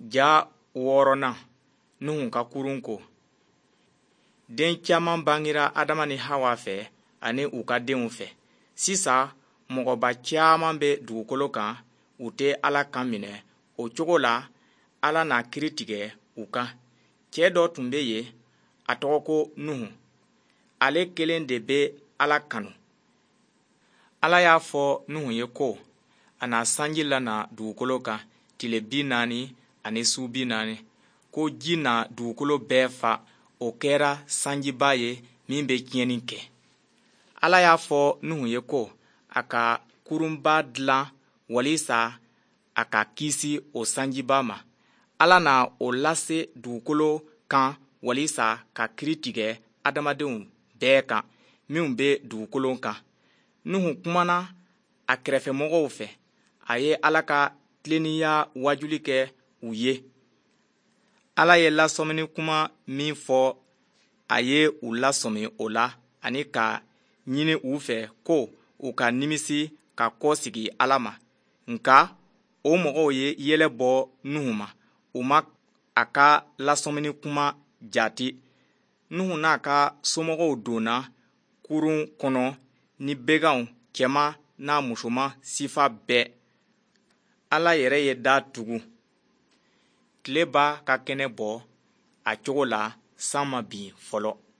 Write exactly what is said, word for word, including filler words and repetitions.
Ja wɔɔrɔnan Nuhu ka kurun ko. Den caman bangera Adama ni Hawa fɛ ani u ka denw fɛ. Sisan mɔgɔba caman bɛ dugukolo kan u tɛ Ala kan minɛ. O cogo la Ala n'a kiiri tigɛ u kan. Cɛ dɔ tun bɛ yen a tɔgɔ ko Nuhu. Ale kelen de bɛ Ala kanu. Ala y'a fɔ Nuhu ye ko a na sanji lana dugukolo kan tile bi naani ani su bi naani ko ji na dugukolo bɛɛ fa. O kɛra sanjiba ye min bɛ tiɲɛni kɛ. Ala y'a fɔ Nuhu ye ko a ka kurunba dilan walisa a ka kisi o sanjiba ma. Ala na o lase dugukolo kan walisa ka kiiri tigɛ adamadenw bɛɛ kan minnu bɛ dugukolo kan. Nuhu kumana a kɛrɛfɛmɔgɔw fɛ. A ye Ala ka tilennenya wajuli kɛ u ye. Ala ye lasɔmini kuma min fɔ a ye u lasɔmi o la ani ka ɲini u fɛ ko u ka nimisi ka kɔsegi Ala ma. Nka o mɔgɔw ye yɛlɛ bɔ Nuhu ma. U ma a ka lasɔmini kuma jate. Nuhu n'a ka somɔgɔw donna kurun kɔnɔ ni beganw cɛman n'a musoman sifa bɛɛ. Ala yɛrɛ ye da tugu. Tile b'a ka kɛnɛ bɔ a cogo la san ma bin fɔlɔ.